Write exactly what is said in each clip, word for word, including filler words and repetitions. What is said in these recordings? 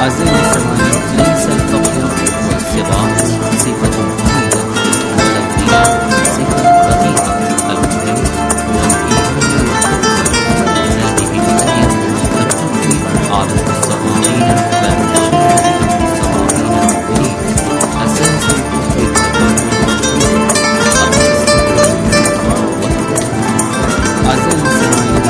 أعزائي المستمعين، ليس الفقر والصغار صفة فريدة، ولكن صفة بغيضة. المهم توجيهنا والتقوى هذه الآية التي أعرض الصغارين باب الصغارين فريد أساس الكفر أعزائي المستمعين،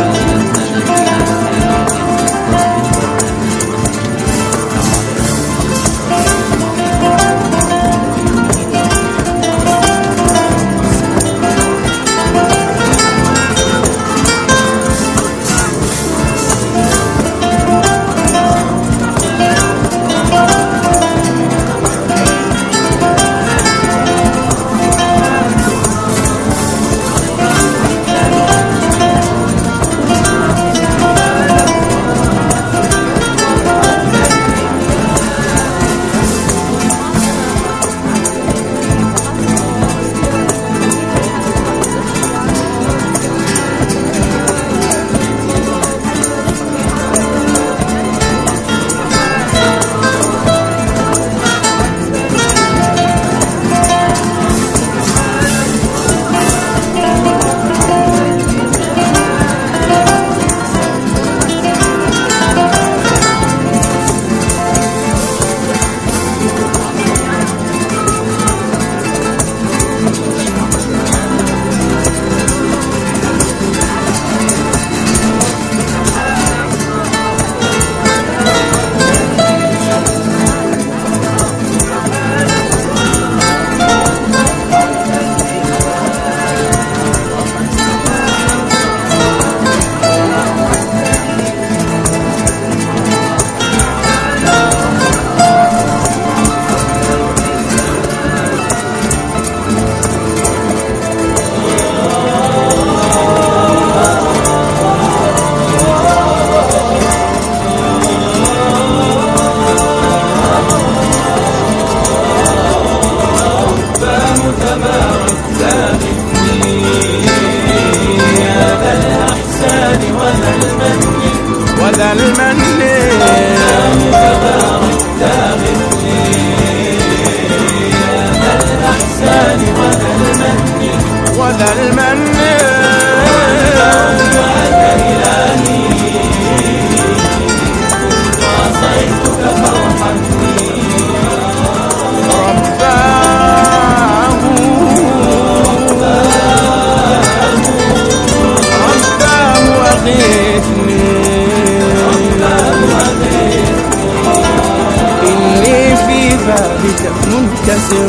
وذا المن وذا المن منكسر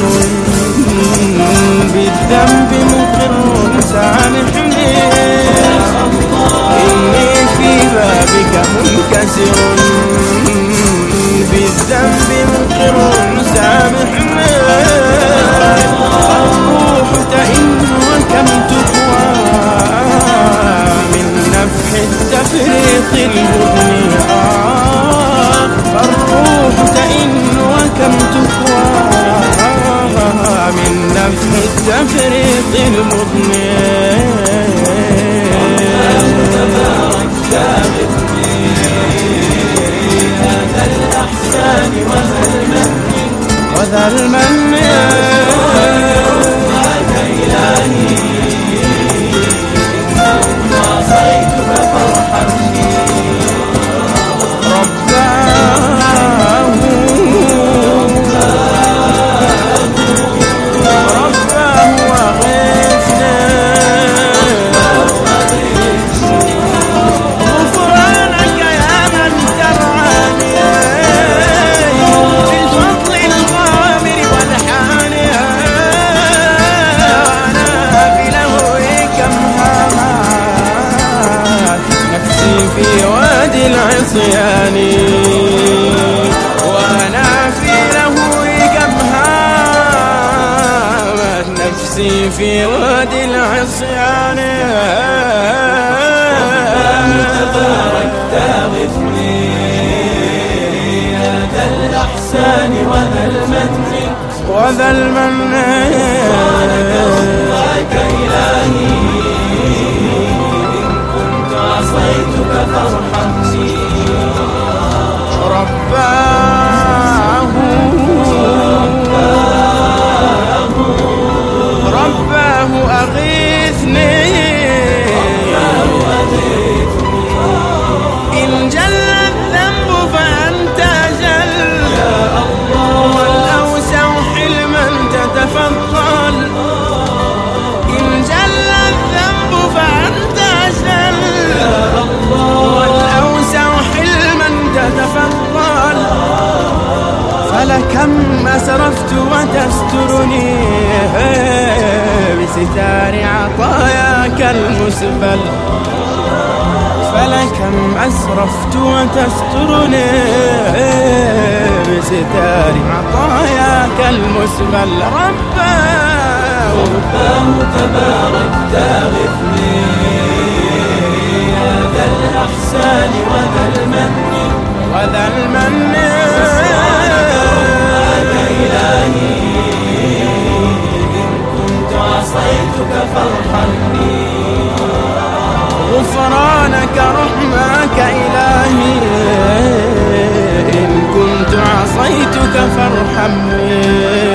بالذنب مقر سامحني، إني في بابك منكسر بالذنب مقر سامحني. الروح تئن وكم تقوى من نفح التفريط المضني. الروح تئن وكم تقوى من نفح التفريط المضني. تبارك جابتني هذا الأحسان وذا المن هذا إلهي إن عصيتك فارحمني. في وادي العصيان وأنا في له كم هامت نفسي في وادي العصيان. تبارك تغثني هذا الأحسان وذا المن وذا المن ولك إلهي إن كنت عصيتك فارحمني. رباه كم أسرفت وتسترني بستار عطاياك المسبل، فلكم أسرفت وتسترني بستار عطاياك المسبل. رباه رباه تبارك تغفني يا ذا الإحسان وذا المن وذا المن. إلهي إن كنت عصيتك فارحمني، غفرانك رحمك إلهي إن كنت عصيتك فارحمني.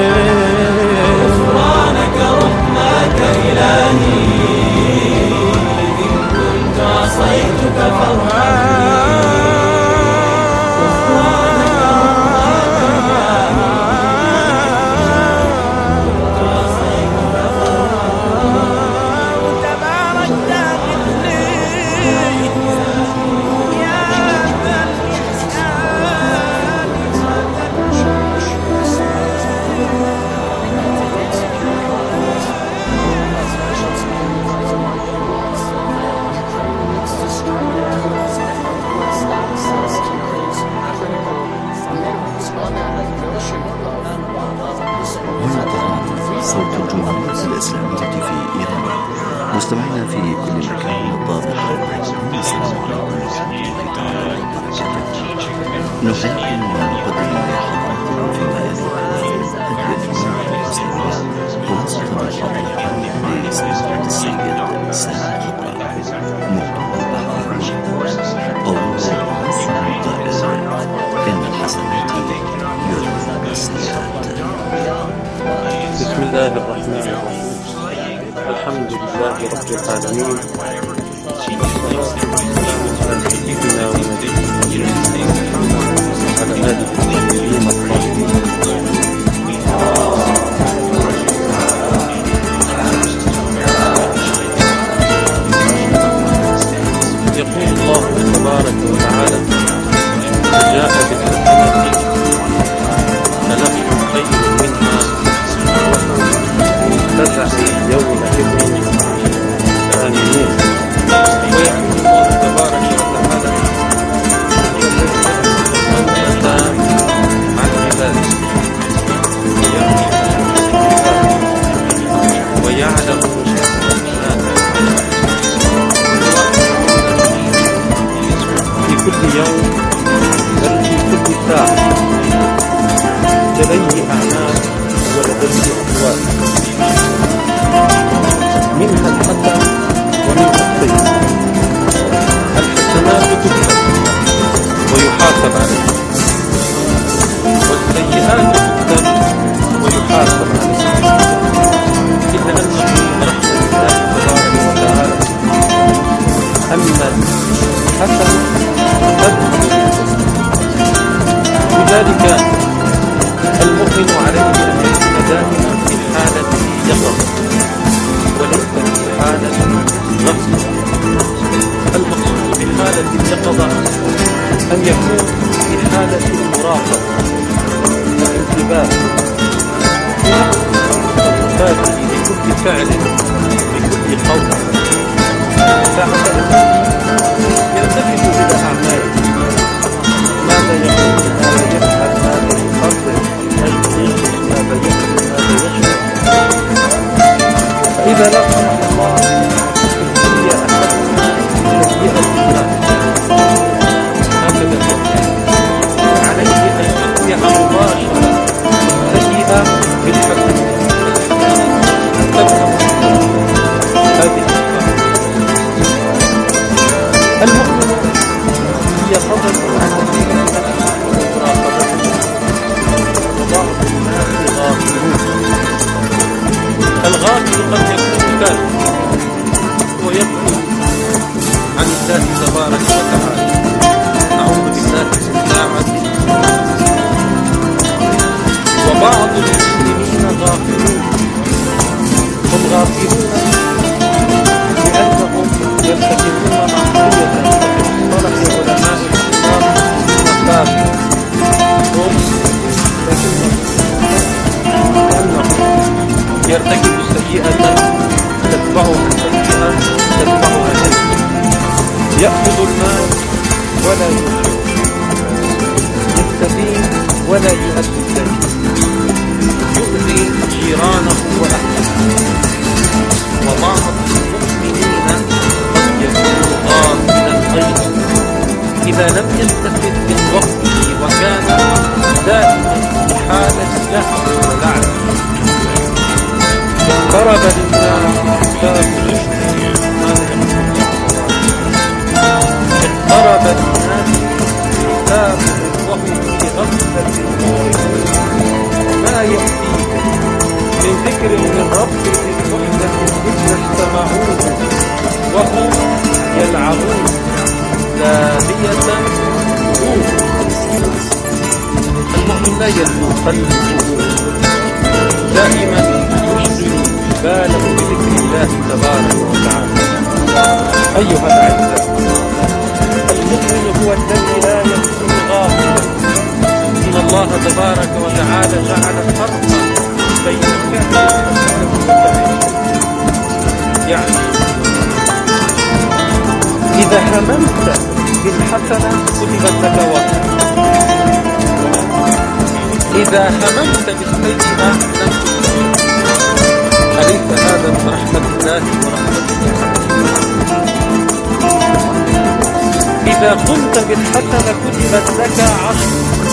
غفرانك رحمك إلهي إن كنت عصيتك فارحمني. صوت الجمهورية الإسلامية في إيران. مستمعينا في كل مكان الضابط الرئيسي، السلام عليكم ورحمة الله تعالى وبركاته. نحييكم ونقدم لحضراتكم فيما يلي أهل الجمهورية الإسلامية خلاصة القضية لسماحة السيد سامي خضراء مقرر البحرين. الله قائل إن الحسنات يذهبن السيئات. بسم الله الرحمن الرحيم. الحمد لله رب العالمين، والصلاة والسلام على سيدنا ونبينا محمد وعلى آله الطيبين الطاهرين. يقول الله تبارك وتعالى: جاء بالحسنة فله خير منها تسعى يومئذ آمنين. ويقول الله تبارك وتعالى: من أتى عن عباده ويعلم في كل يوم بل في كل ساعة لديه أعمال ولديه أقوال، منها الحسن ومنها السيء. الحسنات تكتب ويحاسب عليها، والسيئات تكتب ويحاسب عليها. إلا أنه من رحمة الله تبارك وتعالى أن الحسن تبدو بالحسن، لذلك المؤمن عليه أن يكون دائما في حالة يقظة وليس في حالة غفلة. المقصود بحالة اليقظة أن يكون في حالة المراقبة والانتباه تصرفاته بكل فعل بكل قول. ساعتها يلتفت إلى أعماله، ماذا يقول، ماذا يفعل، ماذا يقرر، ماذا يجلس، ماذا يأكل، ماذا يشرب. فإذا لا سمح الله هي أحد سيئة الناس، هكذا عليه أن يقضي مباشرة سيئة بالحسنة. هذه يرتكب سيئة تتبعها سيئة تتبعها سيئة، يأخذ المال ولا ينفقه، يستدين ولا يؤدي الدين، يؤذي جيرانه وأهله. وبعض المؤمنين قد يكون غافلا أيضا إذا لم يستفد من وقته وكان دائما في حالة لهو ولعب. اقترب للناس كتاب اقترب للناس كتاب وهم في غفلة ما يأتيهم من ذكر من رب محدث إلا استمعوه وهم يلعبون لاهية المؤمن لا يلهو قلبه، دائما يشغل باله بذكر الله تبارك وتعالى. أيها الأعزاء، المؤمن هو الذي لا يكون غافلا. إن الله تبارك وتعالى جعل فرقا بين الفعل والتعليم. يعني إذا هممت بالحسنة كتبت لك واحد، إذا هممت بالسيئة لم تكتب. أليس هذا من رحمة الله ورحمته؟ إذا قمت بالحسنة كتبت لك عشر،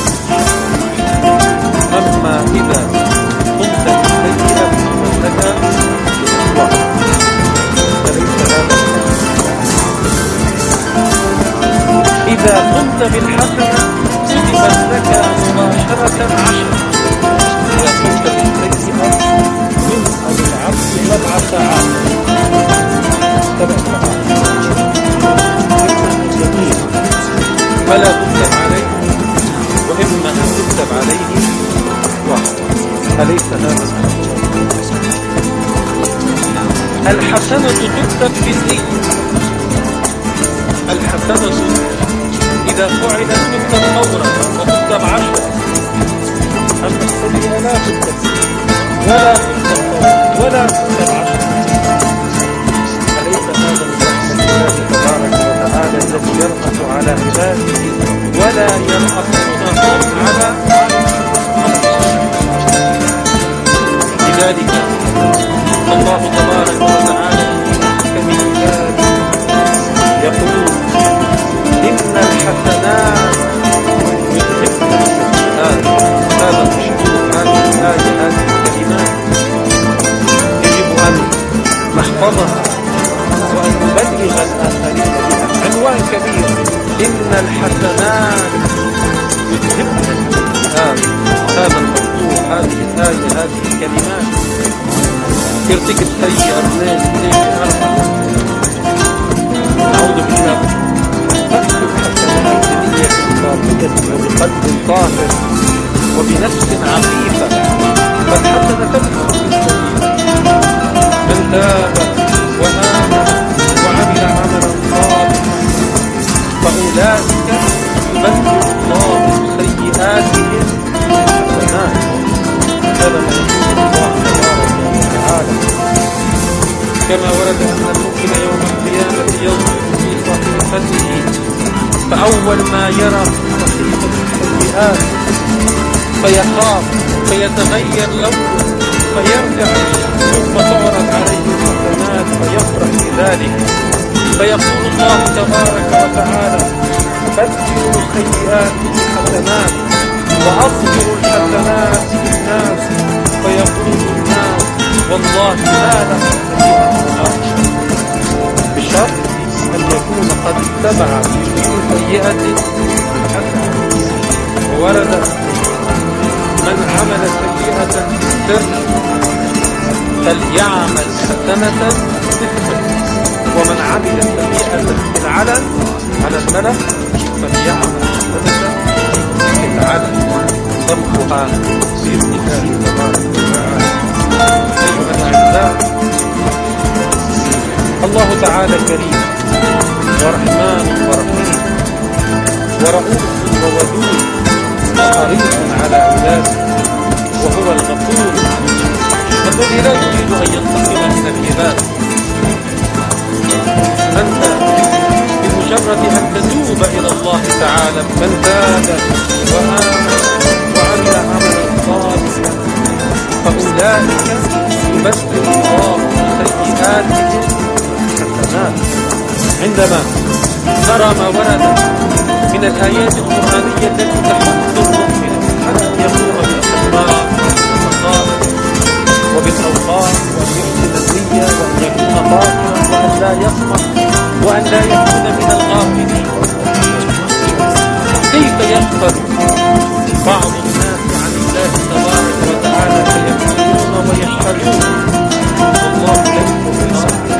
أما إذا قمت بالسيئة كتبت لك واحد. أليس هذا؟ إذا قمت بالحسنة كتبت لك مباشرة عشر، إذا قمت بالسيئة ينقل العبد سبع ساعات. سبع ساعات جميل، فلا تكتب عليه، وإما أن تكتب عليه واحد. أليس هذا؟ الحسنة تكتب بالنية. الحسنة إذا فعلت تكتب فورا وتكتب عشرة، أما السيئة لا تكتب ولا تكتب فورا ولا تكتب عشرة. أليس هذا من رحمة الله تبارك وتعالى الذي يرأس على عباده ولا يرأسونهم على لذلك الله تبارك وتعالى كمثال يقول إن الحسنات يذهبن السيئات. هذا مشهور هذه الآية، هذه الكلمات يجب أن نحفظها وأن نبلغ الآخرين بها. عنوان كبير، إن الحسنات يذهبن السيئات. هذا الموضوع، هذه الآية، هذه الكلمات. ارتكب سيئة اثنين اثنين أربعة، نعوذ بالله. فاكتب حسنات بنية صافية وبقلب طاهر وبنفس عفيفة، فالحسنة تمحو السيئة. من تاب وآمن وعمل عملا صالحا فأولئك يبدل الله سيئاتهم حسنات. هذا ما يقول الله تبارك وتعالى، كما ورد أن المؤمن يوم القيامة ينظر في صحيفته فأول ما يرى صحيفة السيئات فيخاف فيتغير لونه فيرجع ثم تعرض عليه الحسنات فيفرح بذلك، فيقول الله تبارك وتعالى بدلوا السيئات بالحسنات وأصبروا الحسنات للناس، فيقول الناس والله ما له سيئة بشرط أن يكون قد اتبع في كل سيئة حسنة. وورد من عمل سيئة في السر فليعمل حسنة صفر، ومن عمل سيئة في العلن على الملأ فليعمل حسنة في العلن ضبطها بإذن الله تبارك وتعالى. أيها الأعزاء، الله تعالى كريم ورحمن ورحيم ورؤوف وودود وحريص على عباده، وهو الغفور الذي لا يريد أن ينتقم من العباد. أنت بمجرد أن تتوب إلى الله تعالى، من تاب وآمن وعمل عملا صالحا فأولئك يبدل الله سيئاتهم حسنات. عندما نرى ما ورد من الآيات القرآنية التي تحث المؤمن أن يقوم بالأخلاق والمصالح وبالأوقات وأن يحسن النية وأن يكون طاهرا وأن لا يصمت وأن لا يكون من الغافلين، كيف يغفل بعض الناس عن الله تبارك وتعالى فيكفرون ويشترون والله ليس بغافل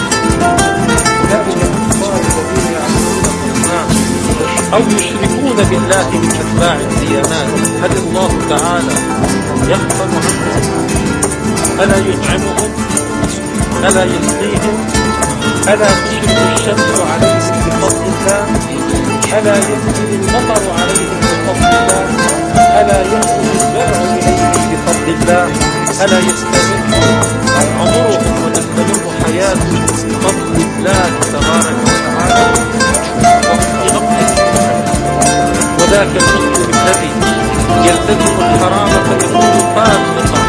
أو يشركون بالله من أتباع الديانات؟ هل الله تعالى يغفل عنهم؟ ألا يطعمهم؟ ألا يسقيهم؟ ألا تشرك الشمس عليهم بفضل الله؟ ألا ينزل المطر عليهم بفضل الله؟ ألا يأخذ الزرع إليهم بفضل الله؟ ألا يستمر عمرهم وتستمر حياتهم بفضل الله تبارك وتعالى؟ وفي غفلة وذاك المسلم الذي يلتزم الحرام فيكون فاسقا،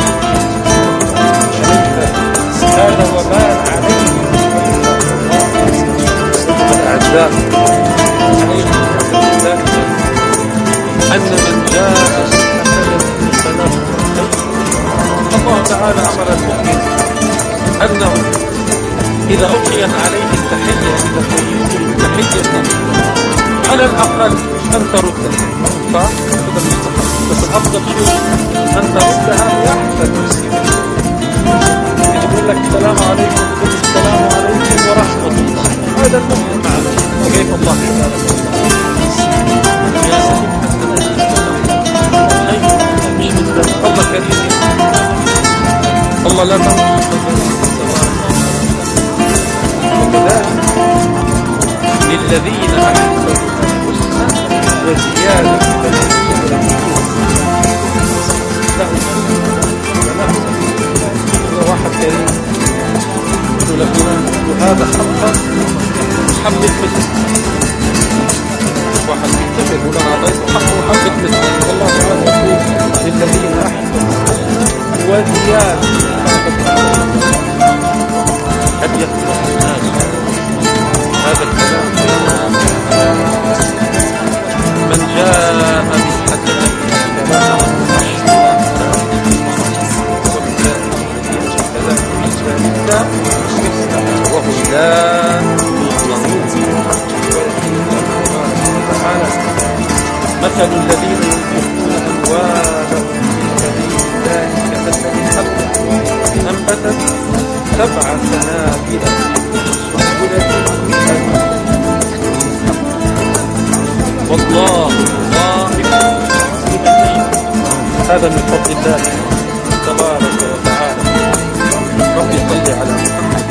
هذا وبال عليه الأعزاء. علينا ذلك أن من جاء بالحسنة فله الله تعالى أمر المؤمن أنه إذا ألقيت عليه التحية إذا حييت التحية على الأقل أن تردها، صح؟ بس الأفضل شيء أن تردها بأحسن. يقول لك السلام عليكم، يقول السلام عليكم ورحمة الله، هذا المؤمن معنا. وكيف الله تعالى مش مثل الله كريم، الله لا تنقص. وكذلك للذين أحسنوا الحسنى وزيادة واحد كريم يقول لك هذا حقا حبة مثل، واحد يكتب يقول أنا أعطيته حقه حبة مثل. الله تعالى يقول للذين أحسنوا الحسنى وزيادة. قد يختلف الناس هذا الكلام. من جاء بالحسنة فله وهم لا يظلمون. مثل الذين ينفقون أموالهم في سبيل الله كمثل حبة أنبتت سبع سنابل والله ضاعف لمن يشاء. هذا من فضل الله تبارك وتعالى. ربي صل على محمد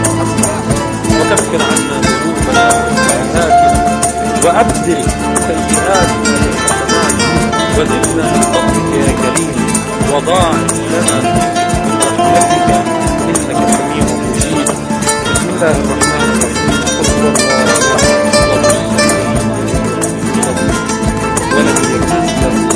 وكفر عنا ذنوبنا وسيئاتنا وأبدل سيئاتنا بالحسنات وزدنا من فضلك يا كريم وضاعف لنا من رحمتك إنك سميع مجيب. بسم الله الرحمن الرحيم. قل هو الله ولم يكن له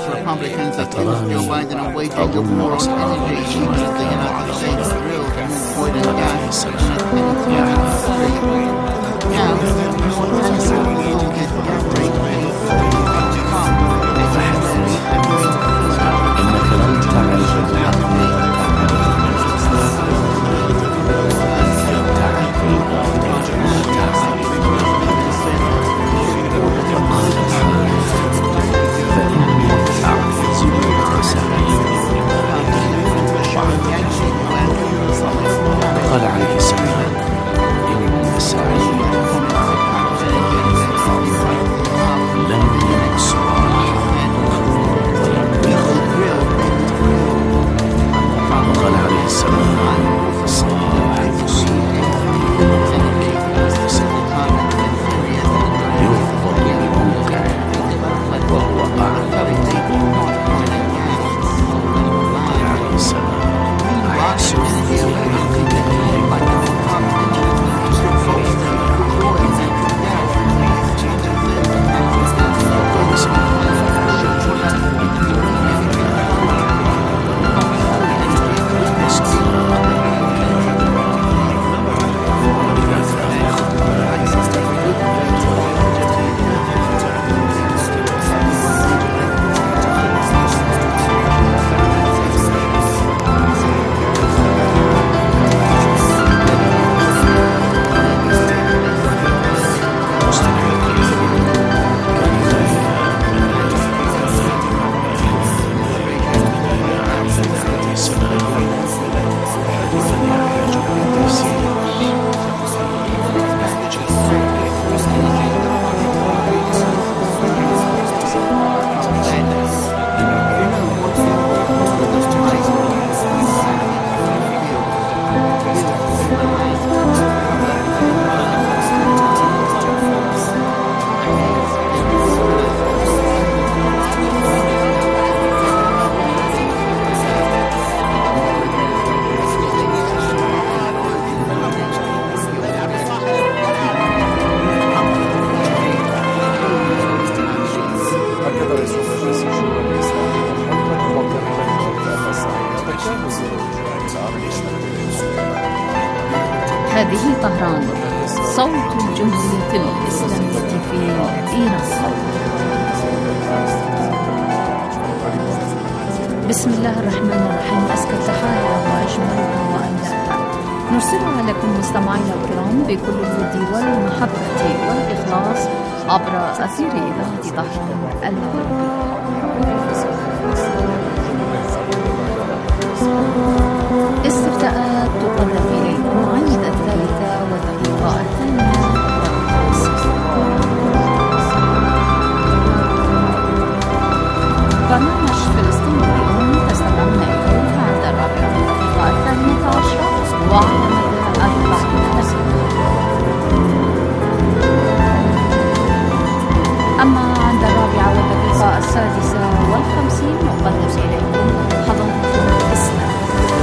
Republicans that Joe Biden are waging a war on energy, even as the United States drills more oil and gas in its industry. Now, more tangible will get gas rate paid to come. إنك لن تعرف الحق قال عليه السلام إن السعيد لم يصبح قال عليه السلام صاحب السوء يغفر بموقعه وهو أعلم. قال عليه السلام هذه طهران، صوت الجمهورية الإسلامية في إيران. بسم الله الرحمن الرحيم. أزكى التحايا وأجملها وأملاها نرسلها لكم مستمعينا الكرام بكل الود والمحبة والإخلاص عبر أثير إذاعة طهران العربية. استفتاءات تقدم إليكم عند الثالثة والدقيقة الثانية والخامسة. برنامج فلسطين اليوم تستمعون إليه عند الرابعة والدقيقة الثانية عشرة وعلى مدى أربعين دقيقة. أما عند الرابعة والدقيقة السادسة والخمسين نقدم إليكم حضارة الإسلام.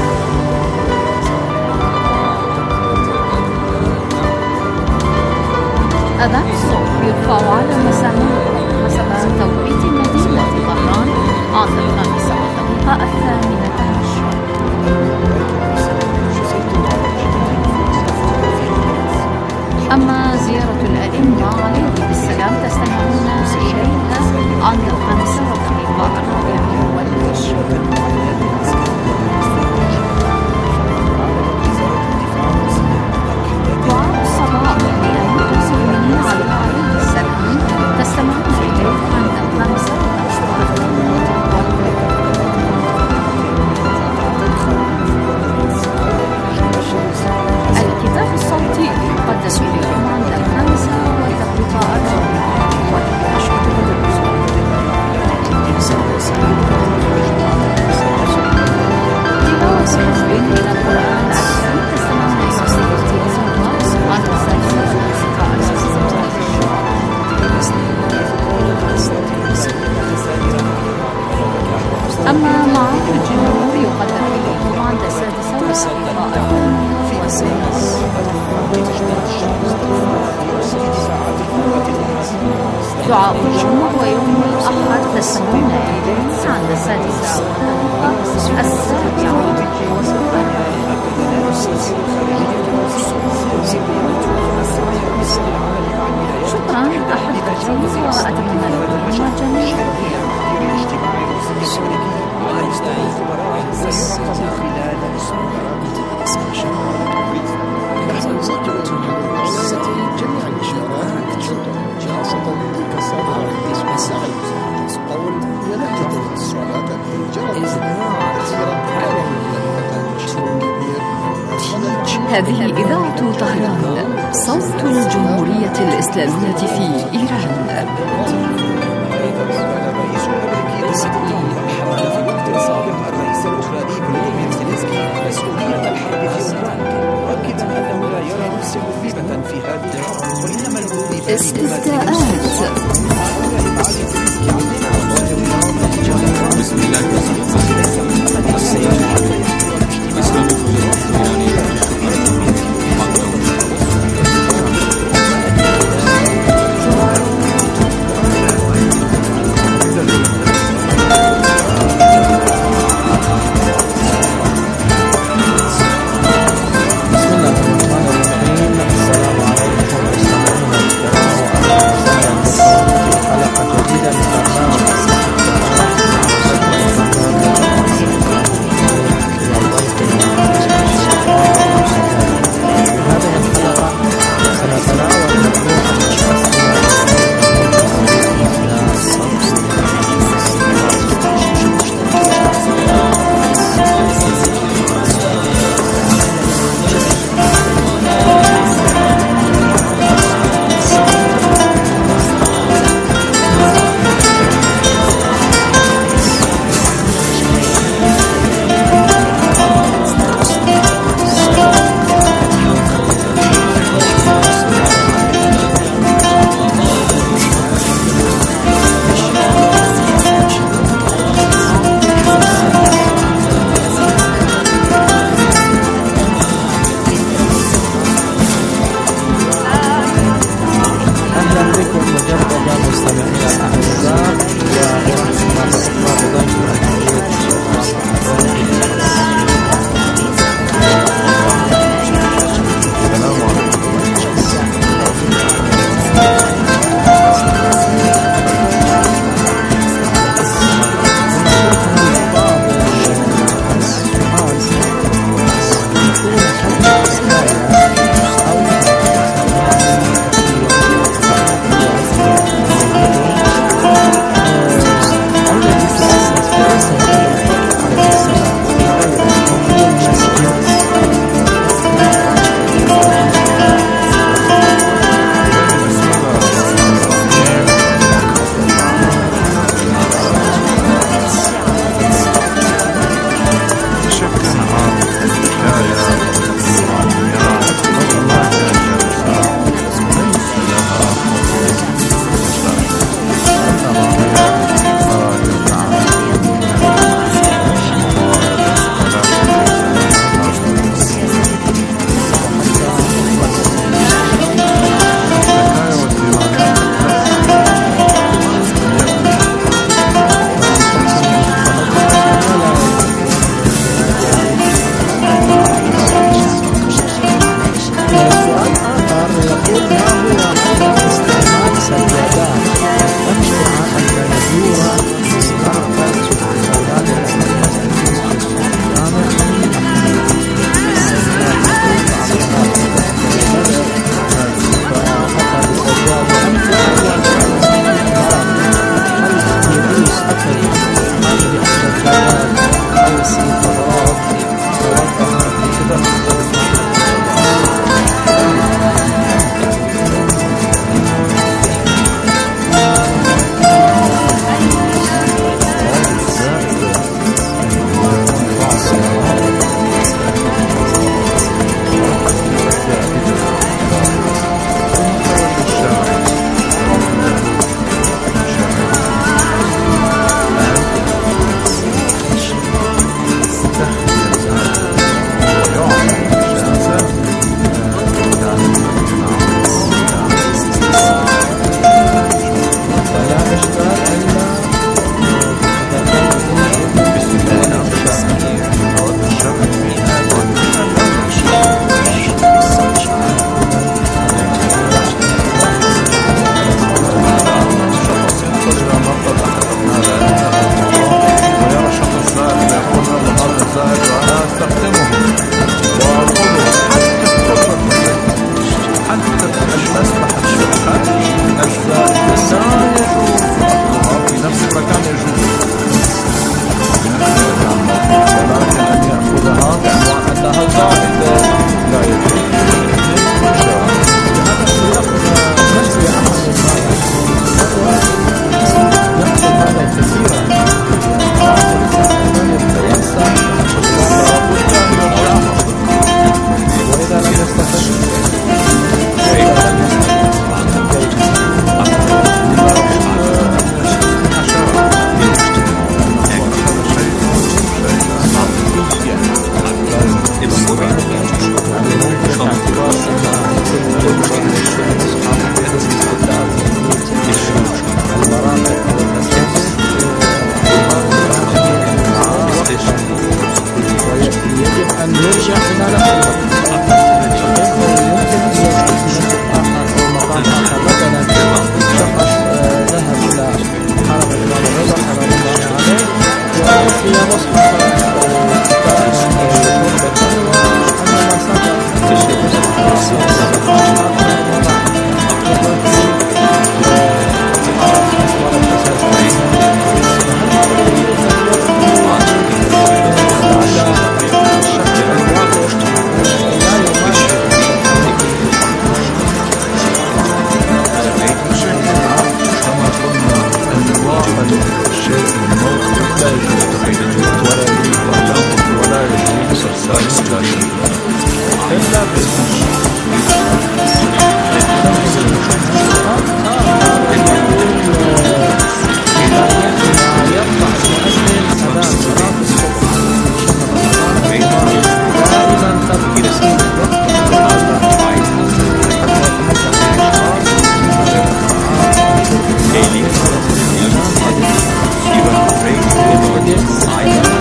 أذان الصوت يرفع على مسامعكم حسب توقيت مدينة طهران عند الخامسة والدقيقة الثامنة عشرة. أما زيارة الأئمة عليه بالسلام تستمعون إليها عند الخامسة والدقيقة الرابعة والعشرين. دعاء الصباح لأئمة المسلمين عليه السلام تستمعون إليه عند الخامسة الكتاب الصوتي يقدم إليكم عند الخامسة والدقيقة الرابعة والعشرين. تلاوة حزب من القرآن الكريم تستمعون إلى صوت عند السادسة والدقيقة السادسة. أما معاد الجمهور يقدم إليكم عند السادسة والدقيقة الثانية والسادسة. دعاء الجمعة ويوم الأحد تستمعون إليه عند السادسة والدقيقة السابعة. شكرا أحبتي، وأتمنى لكم الجميع. نحن نسجل جميع الإشارات خاصة تلك الصادرة بالسعي قول ولهجة الاتصالات هذه إذاعة طهران، صوت الجمهورية الإسلامية في إيران. استفتاءات. بسم الله الرحمن الرحيم. السابق صاعدا